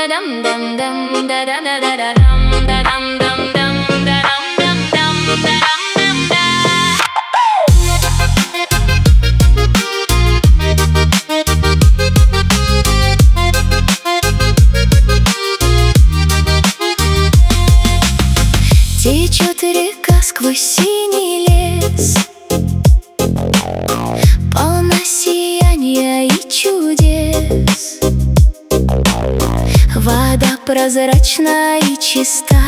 Течет река сквозь синий лес, полна сияния и чудес. Вода прозрачна и чиста,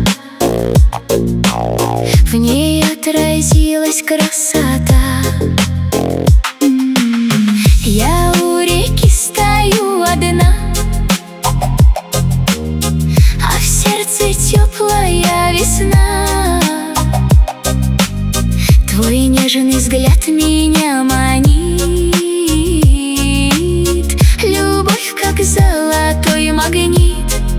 в ней отразилась красота. Я у реки стою одна, а в сердце теплая весна. Твой нежный взгляд меня манит, любовь как золотой магнит.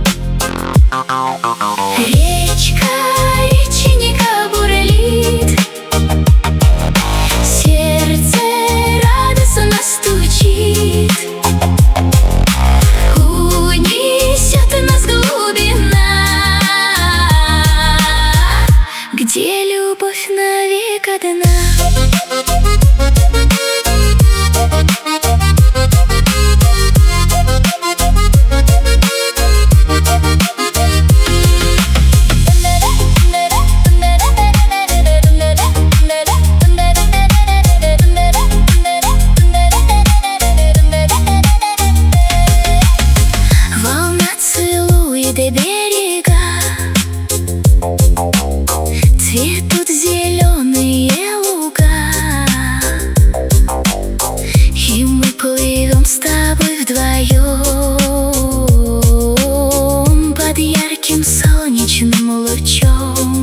Речка, реченька бурлит, сердце радостно стучит. Унесет нас глубина, где любовь навек одна. До берега цветут зеленые луга, и мы плывем с тобой вдвоем под ярким солнечным лучом.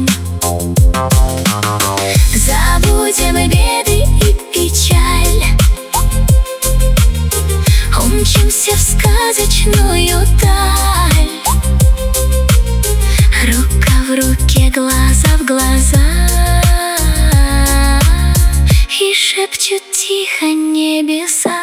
Забудем беды и печаль, умчимся в сказочную даль. Рука в руке, глаза в глаза, и шепчут тихо небеса.